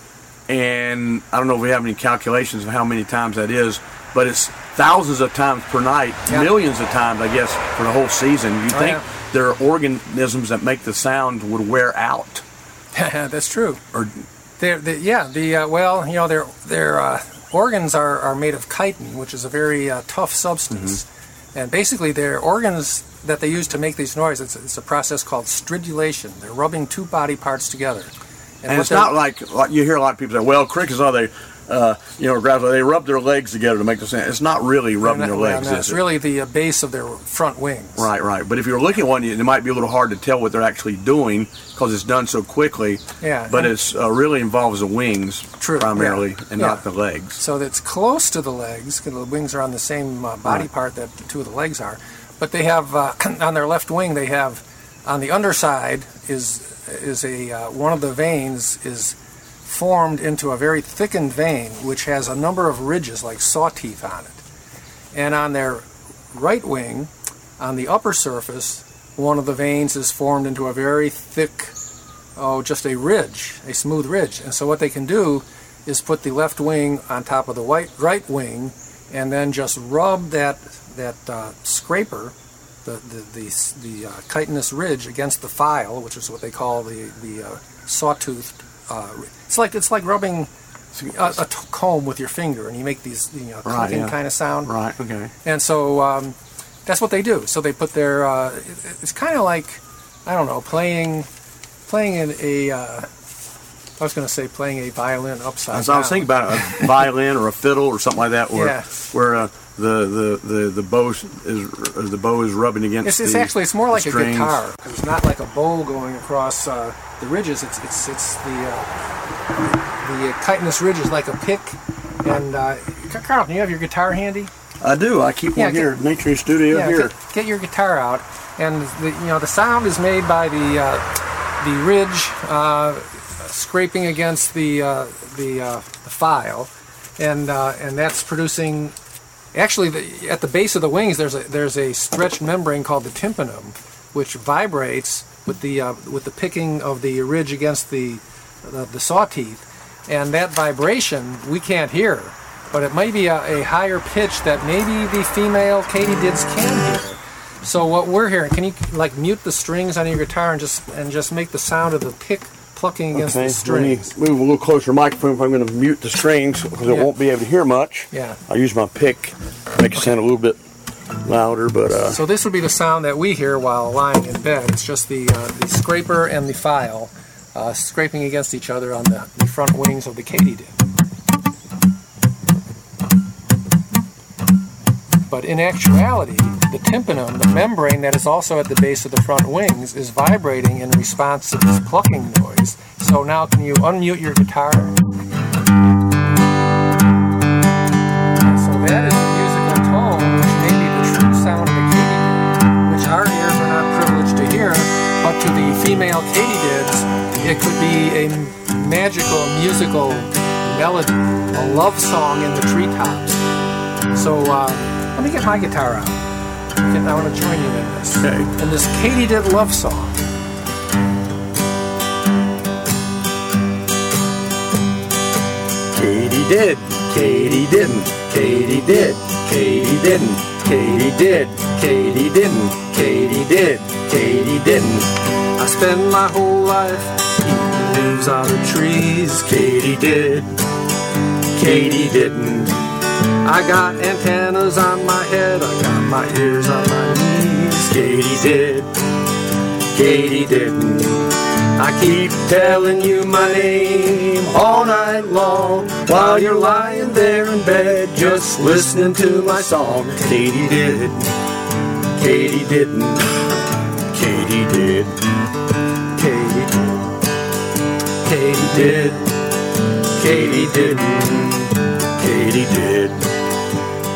And I don't know if we have any calculations of how many times that is, but it's thousands of times per night, yeah. millions of times, I guess, for the whole season. You oh, think yeah. there are organisms that make the sound would wear out? That's true. Or, they're, they're, yeah, the uh, well, you know, their their uh, organs are, are made of chitin, which is a very uh, tough substance, mm-hmm. and basically their organs that they use to make these noises, it's, it's a process called stridulation. They're rubbing two body parts together. And, and it's not like, like you hear a lot of people say, well, crickets, are they, uh, you know, gradually they rub their legs together to make the sound. It's not really rubbing not, their legs. No, no, it's it? really the uh, base of their front wings. Right, right. But if you're looking at one, it might be a little hard to tell what they're actually doing because it's done so quickly. Yeah. But it uh, really involves the wings True, primarily yeah. and yeah. not the legs. So that's close to the legs because the wings are on the same uh, body right. part that the two of the legs are. But they have, uh, on their left wing, they have, on the underside is is a uh, one of the veins is formed into a very thickened vein, which has a number of ridges like saw teeth on it. And on their right wing, on the upper surface, one of the veins is formed into a very thick, oh, just a ridge, a smooth ridge. And so what they can do is put the left wing on top of the white, right wing, and then just rub that that uh, scraper, the the the, the uh, chitinous ridge against the file, which is what they call the the uh, sawtoothed. Uh, it's like it's like rubbing a, a t- comb with your finger, and you make these you know right, clicking yeah. kind of sound. Right. Okay. And so um, that's what they do. So they put their. Uh, it, it's kind of like I don't know playing playing in a. Uh, I was going to say playing a violin upside As down. I was thinking about a violin or a fiddle or something like that, where yeah. where uh, the, the, the, the bow is the bow is rubbing against. It's, the, it's actually it's more like strings. a guitar. It's not like a bow going across uh, the ridges. It's it's it's the uh, the chitinous ridge is like a pick. And uh, Carlton, you have your guitar handy? I do. I keep yeah, one get, here, Nature Studio yeah, here. Get, get your guitar out, and the, you know the sound is made by the uh, the ridge. Uh, scraping against the uh, the, uh, the file, and uh, and that's producing. Actually, the, at the base of the wings, there's a there's a stretched membrane called the tympanum, which vibrates with the uh, with the picking of the ridge against the the, the saw teeth, and that vibration we can't hear, but it might be a, a higher pitch that maybe the female katydids can hear. So what we're hearing, can you like mute the strings on your guitar and just and just make the sound of the pick plucking against okay. the strings? Let me move a little closer to the microphone if I'm going to mute the strings because yeah. it won't be able to hear much. Yeah. I'll use my pick, make it sound a little bit louder. But uh, so this would be the sound that we hear while lying in bed. It's just the uh, the scraper and the file uh, scraping against each other on the, the front wings of the katydid. But in actuality, the tympanum, the membrane that is also at the base of the front wings, is vibrating in response to this plucking noise. So now can you unmute your guitar? And so that is the musical tone, which may be the true sound of the katydid, which our ears are not privileged to hear, but to the female katydids, it could be a magical, musical melody, a love song in the treetops. So, uh, let me get my guitar out. I want to join you in this. Okay. In this katydid love song. Katy did, Katy didn't, Katy did, Katy didn't, Katy did, Katy didn't, Katy did, Katy didn't. I spend my whole life eating leaves out of trees. Katy did, Katy didn't. I got antennas on my head, I got my ears on my knees. Katy did, Katy didn't. I keep telling you my name all night long while you're lying there in bed just listening to my song. Katy did, Katy didn't, Katy did, Katy did, Katy did, Katy didn't, Katy did,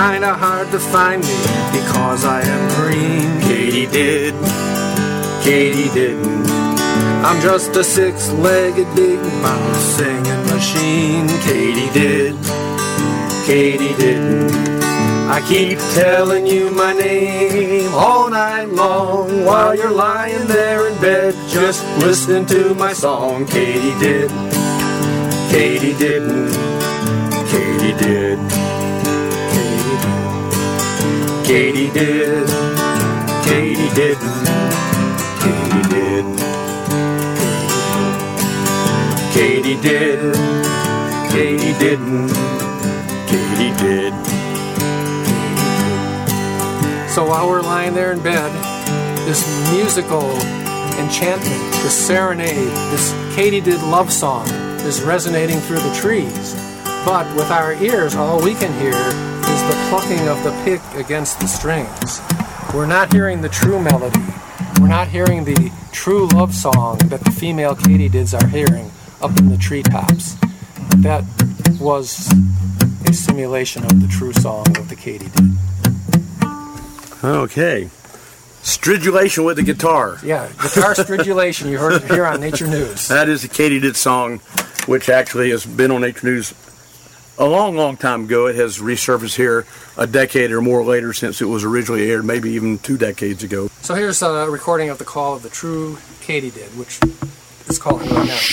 kinda hard to find me because I am green. Katydid, Katy didn't. I'm just a six-legged big mouth singing machine. Katydid, Katy didn't. I keep telling you my name all night long while you're lying there in bed just listening to my song. Katydid, Katy didn't. Katy did. Katy did. Katy didn't. Katy did. Katy did. Katy didn't. Katy did. So while we're lying there in bed, this musical enchantment, this serenade, this Katydid love song is resonating through the trees. But with our ears, all we can hear is the plucking of the pick against the strings. We're not hearing the true melody. We're not hearing the true love song that the female katydids are hearing up in the treetops. That was a simulation of the true song of the katydid. Okay. Stridulation with the guitar. Yeah, guitar stridulation. You heard it here on Nature News. That is the Katydid song, which actually has been on Nature News a long, long time ago. It has resurfaced here a decade or more later since it was originally aired, maybe even two decades ago. So here's a recording of the call of the true katydid, which is calling right now.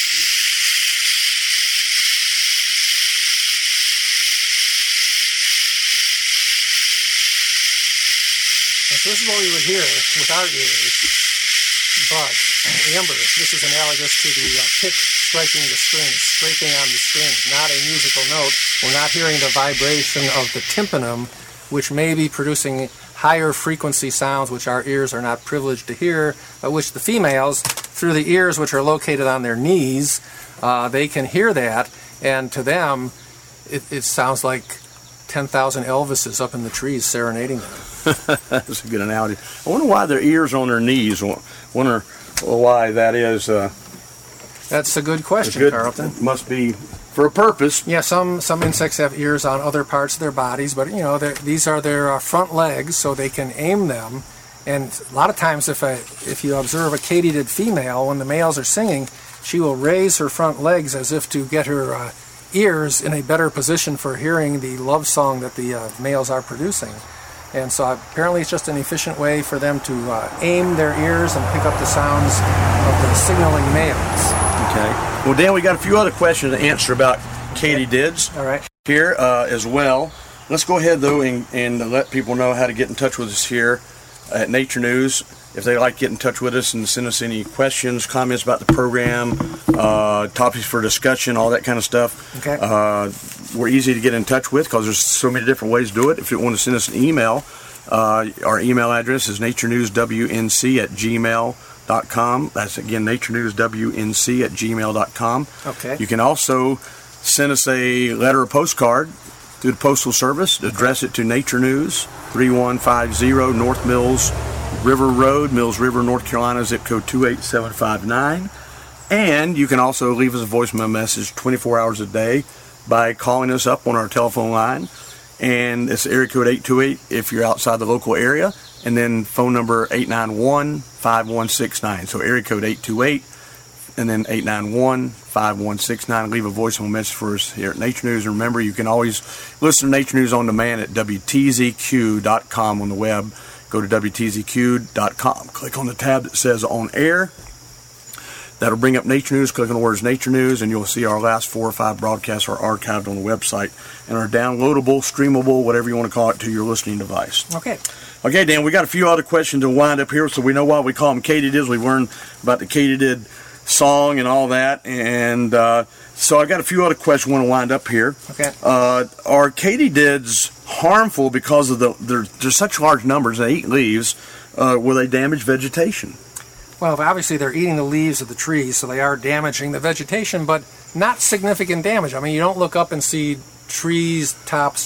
And so this is what we would hear with our ears, but remember, this is analogous to the uh, pick striking the string, scraping on the string, not a musical note. We're not hearing the vibration of the tympanum, which may be producing higher frequency sounds which our ears are not privileged to hear, but which the females, through the ears which are located on their knees, uh, they can hear that, and to them, it, it sounds like ten thousand Elvises up in the trees serenading them. That's a good analogy. I wonder why their ears are on their knees. I wonder why that is. Uh, That's a good question, good, Carlton. It must be for a purpose. Yeah, some, some insects have ears on other parts of their bodies, but you know these are their uh, front legs, so they can aim them. And a lot of times, if a, if you observe a katydid female, when the males are singing, she will raise her front legs as if to get her uh, ears in a better position for hearing the love song that the uh, males are producing. And so apparently it's just an efficient way for them to uh, aim their ears and pick up the sounds of the signaling males. Okay. Well, Dan, we got a few other questions to answer about katydids. All right. Here uh, as well. Let's go ahead, though, and, and let people know how to get in touch with us here at Nature News. If they'd like to get in touch with us and send us any questions, comments about the program, uh, topics for discussion, all that kind of stuff, okay. uh, we're easy to get in touch with because there's so many different ways to do it. If you want to send us an email, uh, our email address is naturenewswnc at gmail dot com. That's, again, naturenewswnc at gmail dot com. Okay. You can also send us a letter or postcard through the Postal Service. Address it to Nature News, three one five zero North Mills River Road, Mills River, North Carolina, zip code two eight seven five nine. And you can also leave us a voicemail message twenty-four hours a day by calling us up on our telephone line. And it's area code eight two eight if you're outside the local area. And then phone number eight nine one, five one six nine. So area code eight two eight and then eight nine one, five one six nine. Leave a voicemail message for us here at Nature News. And remember, you can always listen to Nature News on demand at W T Z Q dot com on the web. Go to W T Z Q dot com. Click on the tab that says On Air. That'll bring up Nature News. Click on the words Nature News, and you'll see our last four or five broadcasts are archived on the website and are downloadable, streamable, whatever you want to call it, to your listening device. Okay. Okay, Dan, we got a few other questions to wind up here, so we know why we call them katydids. We've learned about the katydid song and all that, and uh, so I got a few other questions I want to wind up here. Okay. Uh, are katydids harmful because of the they're, they're such large numbers? They eat leaves. Uh, will they damage vegetation? Well, obviously they're eating the leaves of the trees, so they are damaging the vegetation, but not significant damage. I mean, you don't look up and see trees tops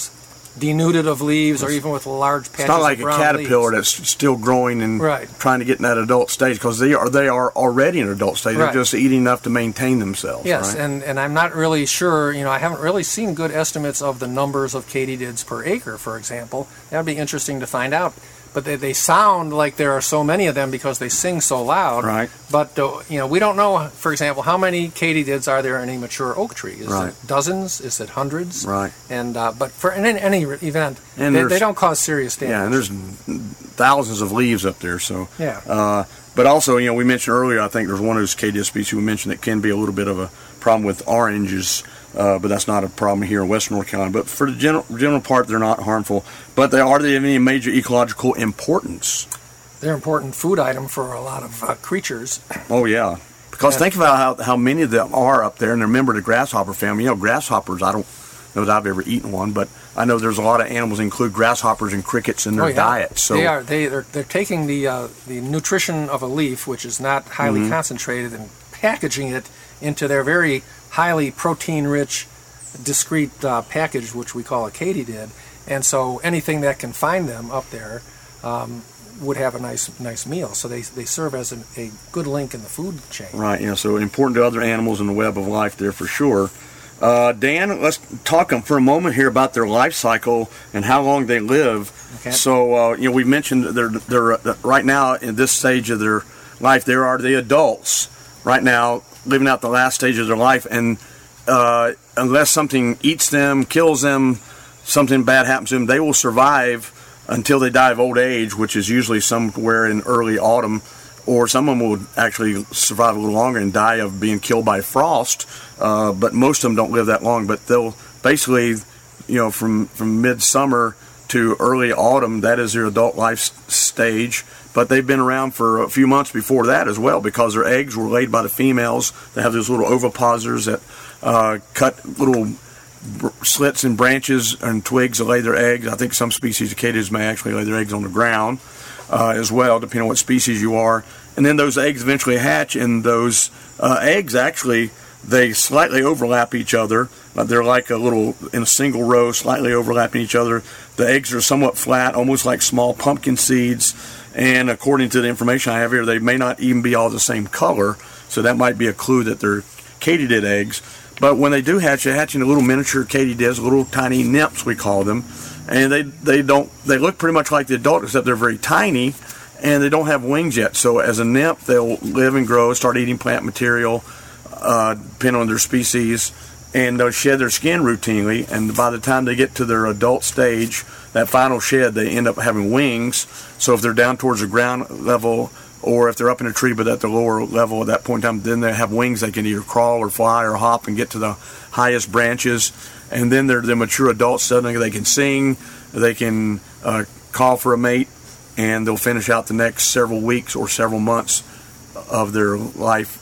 denuded of leaves, or even with large patches It's not like of a brown caterpillar leaves. that's still growing and Right. trying to get in that adult stage, because they are they are already in adult stage. Right. They're just eating enough to maintain themselves. Yes, right? and, and I'm not really sure, you know, I haven't really seen good estimates of the numbers of katydids per acre, for example. That would be interesting to find out. But they, they sound like there are so many of them because they sing so loud. Right. But, uh, you know, we don't know, for example, how many katydids are there in a mature oak tree? Is Right. it dozens? Is it hundreds? Right. And uh, But for in any event, And they, there's- they don't cause serious damage. Yeah, and there's thousands of leaves up there. So Yeah. Uh, but also, you know, we mentioned earlier, I think there's one of those katydid species we mentioned that can be a little bit of a problem with oranges, uh, but that's not a problem here in western North Carolina. But for the general, general part, they're not harmful. But they are they have any major ecological importance? They're an important food item for a lot of uh, creatures. Oh, yeah. Because Yeah. think about how, how many of them are up there, and they're a member of the grasshopper family. You know, grasshoppers, I don't know that I've ever eaten one, but I know there's a lot of animals that include grasshoppers and crickets in their Oh, yeah. diet. So they are they they're, they're taking the uh, the nutrition of a leaf, which is not highly Mm-hmm. concentrated, and packaging it into their very highly protein-rich, discrete uh, package, which we call a katydid. And so anything that can find them up there um, would have a nice nice meal. So they they serve as an, a good link in the food chain. Right, yeah, so important to other animals in the web of life there for sure. Uh, Dan, let's talk for a moment here about their life cycle and how long they live. Okay. So, uh, you know, we mentioned they're, they're uh, right now in this stage of their life, there are the adults right now living out the last stage of their life, and uh, unless something eats them, kills them, something bad happens to them, they will survive until they die of old age, which is usually somewhere in early autumn, or some of them will actually survive a little longer and die of being killed by frost, uh, but most of them don't live that long. But they'll basically, you know, from, from midsummer to early autumn, that is their adult life s- stage. But they've been around for a few months before that as well, because their eggs were laid by the females. They have those little ovipositors that uh, cut little br- slits in branches and twigs to lay their eggs. I think some species of katydids may actually lay their eggs on the ground uh, as well, depending on what species you are. And then those eggs eventually hatch, and those uh, eggs actually, they slightly overlap each other. Uh, they're like a little, in a single row, slightly overlapping each other. The eggs are somewhat flat, almost like small pumpkin seeds. And according to the information I have here, they may not even be all the same color. So that might be a clue that they're katydid eggs. But when they do hatch, they hatch into little miniature katydids, little tiny nymphs, we call them. And they, they don't, they look pretty much like the adult, except they're very tiny, and they don't have wings yet. So as a nymph, they'll live and grow, start eating plant material, uh, depending on their species, and they'll shed their skin routinely. And by the time they get to their adult stage, that final shed, they end up having wings. So if they're down towards the ground level, or if they're up in a tree but at the lower level at that point in time, then they have wings. They can either crawl or fly or hop and get to the highest branches. And then they're the mature adults. Suddenly they can sing, they can uh, call for a mate, and they'll finish out the next several weeks or several months of their life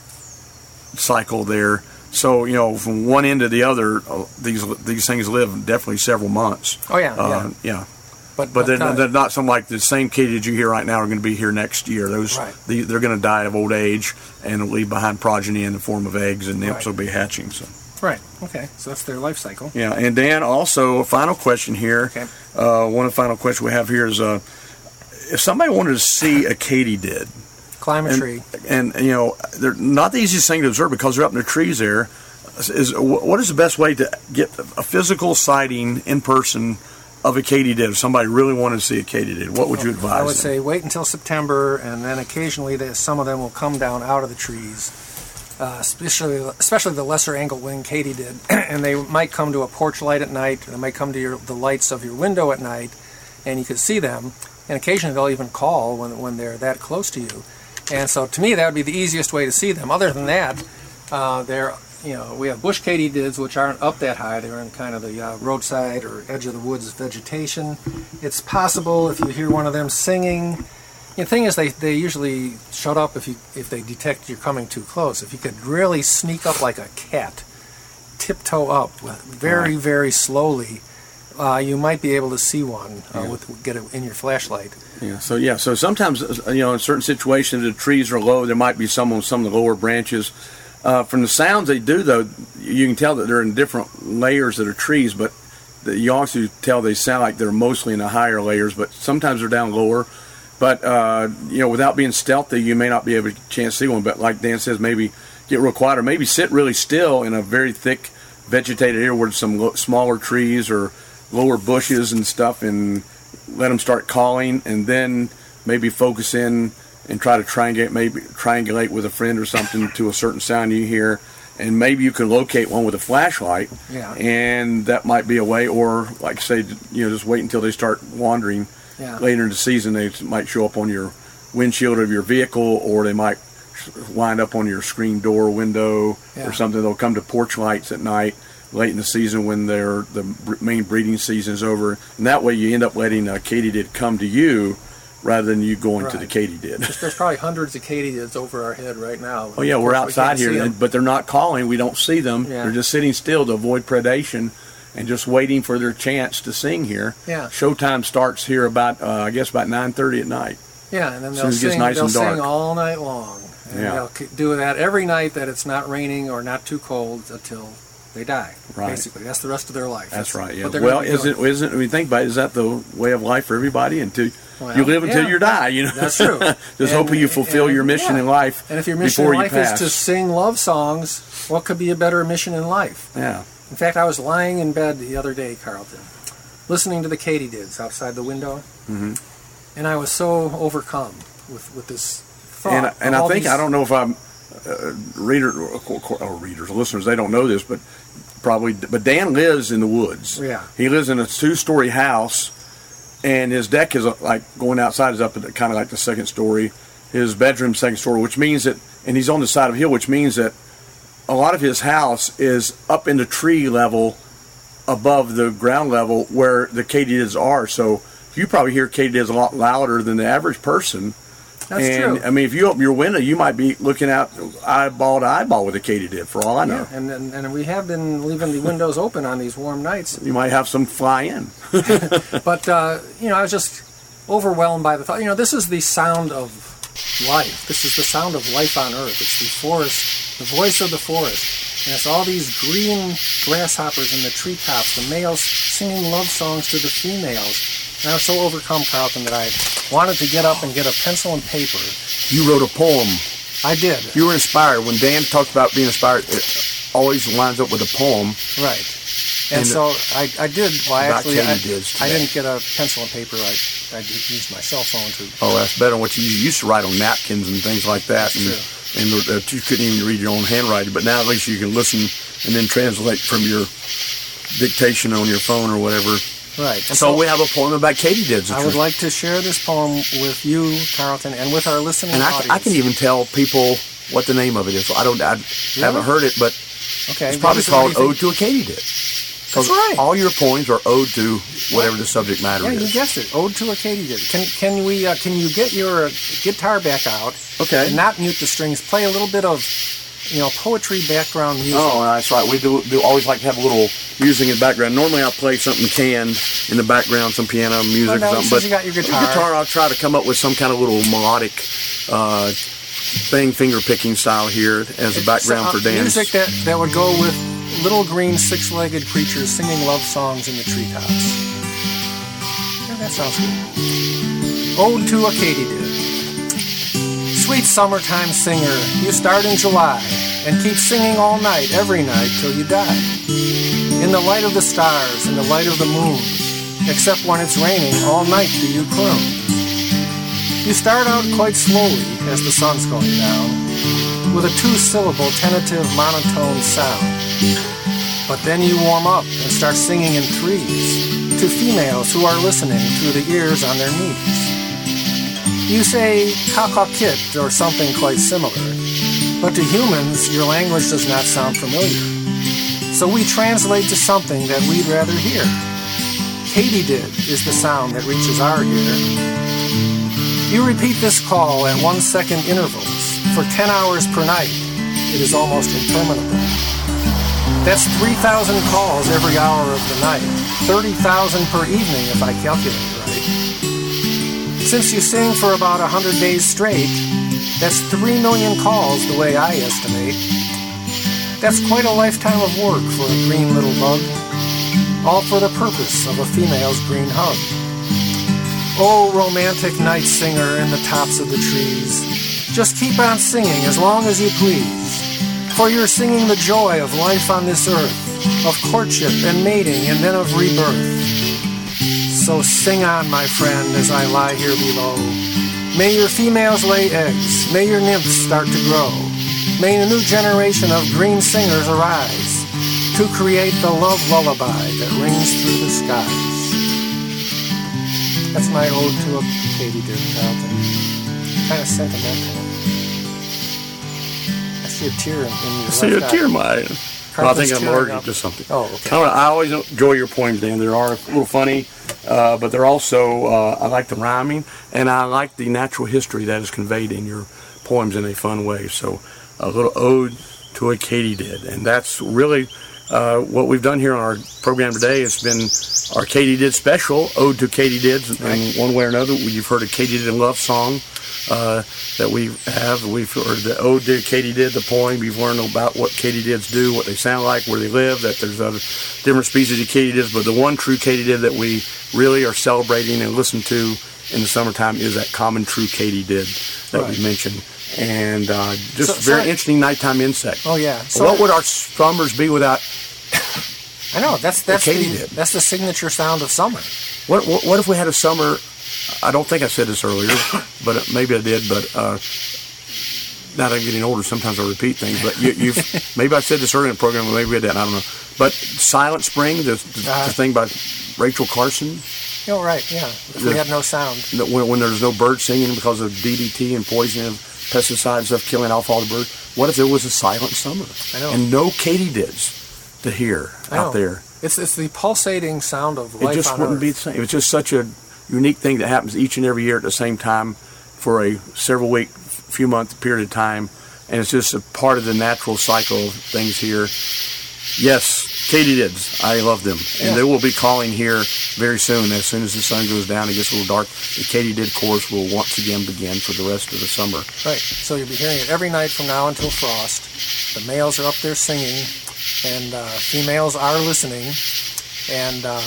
cycle there. So, you know, from one end to the other, uh, these these things live definitely several months. Oh, yeah, uh, yeah. yeah. But, But they're, uh, they're not some like the same katydids you hear right now are going to be here next year. Those Right. the, they're going to die of old age and leave behind progeny in the form of eggs, and nymphs Right. will be hatching. So Right, okay. So that's their life cycle. yeah, and Dan, also a final question here. Okay. Uh, one of the final questions we have here is, uh, if somebody wanted to see a katydid, Climb a and, tree. and you know, they're not the easiest thing to observe because they're up in the trees there. Is what is the best way to get a physical sighting in person of a katydid? If somebody really wanted to see a katydid, what would you advise I would them? say wait until September, and then occasionally they, some of them will come down out of the trees, uh, especially especially the lesser angled wing katydid, and they might come to a porch light at night, or they might come to your, the lights of your window at night, and you could see them, and occasionally they'll even call when, when they're that close to you. And so to me that would be the easiest way to see them. Other than that, uh, they're You know, we have bush katydids, which aren't up that high. They're in kind of the uh, roadside or edge of the woods vegetation. It's possible if you hear one of them singing. The thing is, they, they usually shut up if you if they detect you're coming too close. If you could really sneak up like a cat, tiptoe up very, very slowly, uh, you might be able to see one uh, Yeah. with get it in your flashlight. Yeah, so yeah, so sometimes, you know, in certain situations, the trees are low. There might be some on some of the lower branches. Uh, from the sounds they do, though, you can tell that they're in different layers that are trees. But the, you also tell they sound like they're mostly in the higher layers, but sometimes they're down lower. But, uh, you know, without being stealthy, you may not be able to chance to see one. But like Dan says, maybe get real quiet or maybe sit really still in a very thick vegetated area where some lo- smaller trees or lower bushes and stuff, and let them start calling, and then maybe focus in and try to triangulate, maybe triangulate with a friend or something to a certain sound you hear. And maybe you can locate one with a flashlight, yeah. and that might be a way. Or, like I say, you know, just wait until they start wandering. Yeah. Later in the season, they might show up on your windshield of your vehicle, or they might wind up on your screen door window yeah. or something. They'll come to porch lights at night late in the season when they're, the main breeding season is over. And that way you end up letting a katydid come to you rather than you going right. to the katydid. There's probably hundreds of katydids over our head right now. Oh, yeah, we're outside we here, but they're not calling. We don't see them. Yeah. They're just sitting still to avoid predation and just waiting for their chance to sing here. Yeah. Showtime starts here about, uh, I guess, about nine thirty at night. Yeah, and then As they'll soon as it gets sing, nice they'll and dark. sing all night long. And Yeah. they'll c- do that every night that it's not raining or not too cold until they die. Right. Basically, that's the rest of their life. That's right. Yeah. what they're Well, gonna be is doing. it? Isn't? When you think about it, is that the way of life for everybody? Until Well, you live until yeah, you die, you know. That's true. Just And- hoping you fulfill and- your mission yeah. in life. And if your mission before in life you pass. is to sing love songs, what could be a better mission in life? Yeah. In fact, I was lying in bed the other day, Carlton, listening to the katydids outside the window, Mm-hmm. and I was so overcome with, with this thought. And, of and I all think, these- I don't know if I'm, uh, reader, or readers, listeners, they don't know this, but probably, but Dan lives in the woods. Yeah. He lives in a two-story house, and his deck is uh, like going outside is up at kind of like the second story. His bedroom second story, which means that, and he's on the side of a hill, which means that a lot of his house is up in the tree level above the ground level where the katydids are. So you probably hear katydids a lot louder than the average person. That's and true. I mean, if you open your window, you might be looking out eyeball to eyeball with a katydid, for all I know. Yeah, and, and and we have been leaving the windows open on these warm nights. You might have some fly in. But, uh, you know, I was just overwhelmed by the thought. You know, this is the sound of life. This is the sound of life on Earth. It's the forest, the voice of the forest. And it's all these green grasshoppers in the treetops, the males singing love songs to the females. And I was so overcome, Carlton, that I wanted to get up and get a pencil and paper. You wrote a poem. I did. You were inspired. When Dan talks about being inspired, it always lines up with a poem. Right. And, And so I, I did. Well, I about actually, I, katydids I today. didn't get a pencil and paper. I, I used my cell phone to. Oh, that's better than what you used to write on napkins and things like that. That's and true. and uh, you couldn't even read your own handwriting. But now at least you can listen and then translate from your dictation on your phone or whatever. Right. And So we have a poem about katydids. I would like to share this poem with you, Carlton, and with our listening and I, audience. I can even tell people what the name of it is. I don't. I haven't heard it, but Okay. it's probably what is it, what called do you "Ode think? to a Katydid." That's right. All your poems are ode to whatever the subject matter Yeah, you is. guessed it. Ode to a Katydid. Can can we? Uh, can you get your uh, guitar back out? Okay. And not mute the strings. Play a little bit of, you know, poetry background music. Oh, that's right. We do, do always like to have a little music in the background. Normally, I'll play something canned in the background, some piano music Well, no, or something. since you got your guitar. guitar, I'll try to come up with some kind of little melodic uh, thing, finger picking style here as a background So, uh, for dance. Music that, that would go with little green six-legged creatures singing love songs in the treetops. Yeah, that sounds good. Ode to a Katydid. Sweet summertime singer, you start in July and keep singing all night, every night, till you die. In the light of the stars, in the light of the moon, except when it's raining, all night do you croon. You start out quite slowly as the sun's going down, with a two-syllable tentative monotone sound. But then you warm up and start singing in threes to females who are listening through the ears on their knees. You say kakakit or something quite similar, but to humans your language does not sound familiar. So we translate to something that we'd rather hear. Katydid is the sound that reaches our ear. You repeat this call at one-second intervals for ten hours per night. It is almost interminable. That's three thousand calls every hour of the night, thirty thousand per evening if I calculate right. Since you sing for about one hundred days straight, that's three million calls the way I estimate. That's quite a lifetime of work for a green little bug. all for the purpose of a female's green hug. Oh, romantic night singer in the tops of the trees, just keep on singing as long as you please, for you're singing the joy of life on this earth, of courtship and mating and then of rebirth. So sing on, my friend, as I lie here below. May your females lay eggs, may your nymphs start to grow, may a new generation of green singers arise to create the love lullaby that rings through the skies. That's my ode to a katydid, Carlton. Kind of sentimental. I see a tear in, in your I see a eye. tear in my eye. Well, I think I'm allergic up. to something. Oh, okay. I, I always enjoy your poems, Dan. They are a little funny, uh, but they're also, uh, I like the rhyming, and I like the natural history that is conveyed in your poems in a fun way. So a little ode to a katydid. And that's really uh, what we've done here on our program today. It's been our Katydid special, Ode to Katydids. Right. In one way or another, you've heard a Katydid love song uh, that we have. We've heard the Ode to Katydid, the poem. You've learned about what katydids do, what they sound like, where they live, that there's other different species of katydids. But the one true katydid that we really are celebrating and listen to in the summertime is that common true katydid that Right. we mentioned. And uh, just So- very so- interesting nighttime insect. Oh, yeah. So what would our summers be without... I know, that's that's the, katydid? that's the signature sound of summer. What, what what if we had a summer? I don't think I said this earlier, but uh, maybe I did. But uh, now that I'm getting older, sometimes I repeat things. But you, you've maybe I said this earlier in the program, but maybe I didn't. I don't know. But Silent Spring, the, the, Uh, the thing by Rachel Carson, Oh, right, yeah. If we The- had no sound. that when, when there's no birds singing because of D D T and poison of pesticides and stuff killing off all the birds. What if there was a silent summer I know. and no katydids to hear I know. out there? It's it's the pulsating sound of It life just on wouldn't Earth. be the same. It was just such a unique thing that happens each and every year at the same time for a several week, few month period of time, and it's just a part of the natural cycle of things here. Yes, katydids, I love them, and Yeah. they will be calling here very soon. As soon as the sun goes down and gets a little dark, the katydid chorus will once again begin for the rest of the summer. Right. So you'll be hearing it every night from now until frost. The males are up there singing, and uh, females are listening. And um,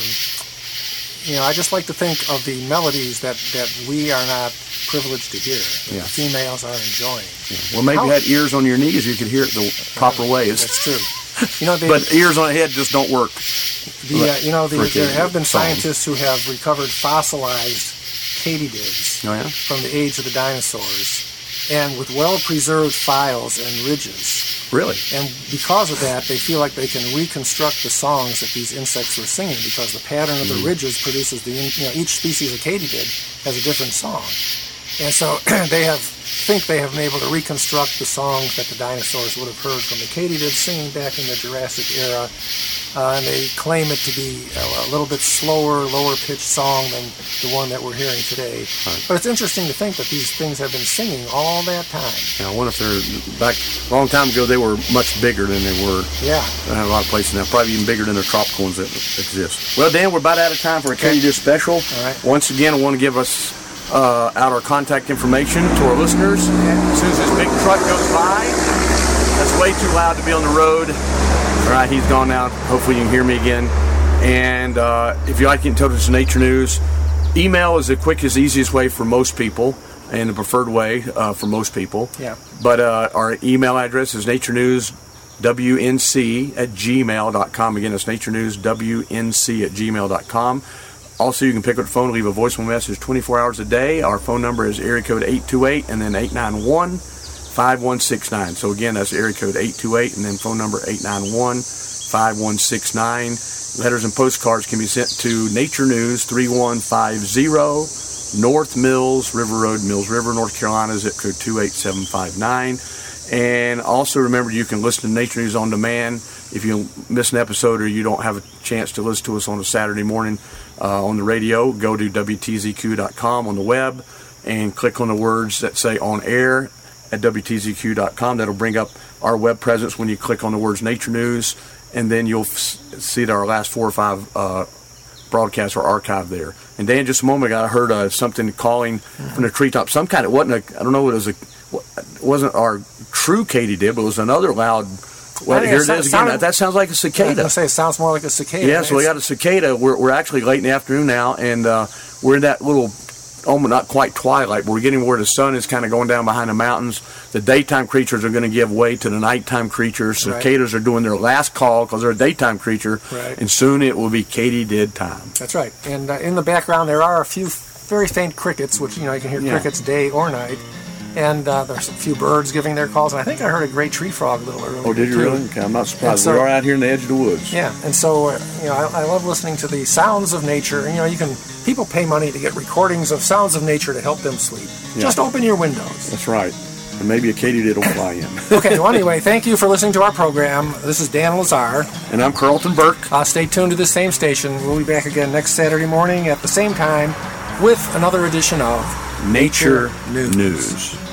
you know, I just like to think of the melodies that, that we are not privileged to hear. That Yeah. the females are enjoying. Well, maybe How- you had ears on your knees, you could hear it the proper way. It's- That's true. You know, they, but ears on the head just don't work. the, uh, you know, the, Freaking there have been song. scientists who have recovered fossilized katydids Oh, yeah? from the age of the dinosaurs, and with well-preserved files and ridges. Really? And because of that, they feel like they can reconstruct the songs that these insects were singing, because the pattern of the ridges produces the, you know, each species of katydid has a different song. And so they have think they have been able to reconstruct the songs that the dinosaurs would have heard from the katydids singing back in the Jurassic era. Uh, and they claim it to be a, a little bit slower, lower-pitched song than the one that we're hearing today. Right. But it's interesting to think that these things have been singing all that time. Yeah, I wonder if they're back a long time ago. They were much bigger than they were. Yeah. They have a lot of places now, probably even bigger than the tropical ones that exist. Well, Dan, we're about out of time for a Katydid special. All right. Once again, I want to give us uh, out our contact information to our listeners. As soon as this big truck goes by, that's way too loud to be on the road. All right, he's gone now. Hopefully you can hear me again. And uh, if you like to get in touch with us, Nature News, email is the quickest, easiest way for most people, and the preferred way uh, for most people. Yeah. But uh, our email address is nature news w n c at gmail dot com. Again, it's nature news w n c at gmail dot com. Also, you can pick up the phone and leave a voicemail message twenty-four hours a day. Our phone number is area code eight two eight and then eight nine one, five one six nine. So again, that's area code eight two eight and then phone number eight nine one, five one six nine. Letters and postcards can be sent to Nature News three one five zero, North Mills River Road, Mills River, North Carolina, zip code two eight seven five nine. And also remember, you can listen to Nature News on demand. If you miss an episode or you don't have a chance to listen to us on a Saturday morning uh, on the radio, go to W T Z Q dot com on the web and click on the words that say on air at W T Z Q dot com. That'll bring up our web presence when you click on the words Nature News, and then you'll f- see that our last four or five uh, broadcasts are archived there. And Dan, just a moment ago, I heard uh, something calling from the treetop. Some kind of, wasn't a, I don't know what it was, a, it wasn't our true katydid, but it was another loud Well, I think here it it so- is again. sounded- That, that sounds like a I was cicada. going to say, it sounds more like a cicada. Yeah, so we It's- got a cicada. We're, we're actually late in the afternoon now, and uh, we're in that little, almost not quite twilight, but we're getting where the sun is kind of going down behind the mountains. The daytime creatures are going to give way to the nighttime creatures. Right. Cicadas are doing their last call because they're a daytime creature, Right. and soon it will be katydid time. That's right. And uh, in the background, there are a few very faint crickets, which, you know, you can hear Yeah. crickets day or night. And uh, there's a few birds giving their calls. And I think I heard a great tree frog a little earlier. Oh, did you too. really? Okay, I'm not surprised. And so- we are out here in the edge of the woods. Yeah, and so uh, you know, I, I love listening to the sounds of nature. You know, you can people pay money to get recordings of sounds of nature to help them sleep. Yeah. Just open your windows. That's right. And maybe a katydid will fly in. Okay. Well, anyway, thank you for listening to our program. This is Dan Lazar. And I'm Carlton Burke. Uh, stay tuned to the same station. We'll be back again next Saturday morning at the same time with another edition of Nature News. News.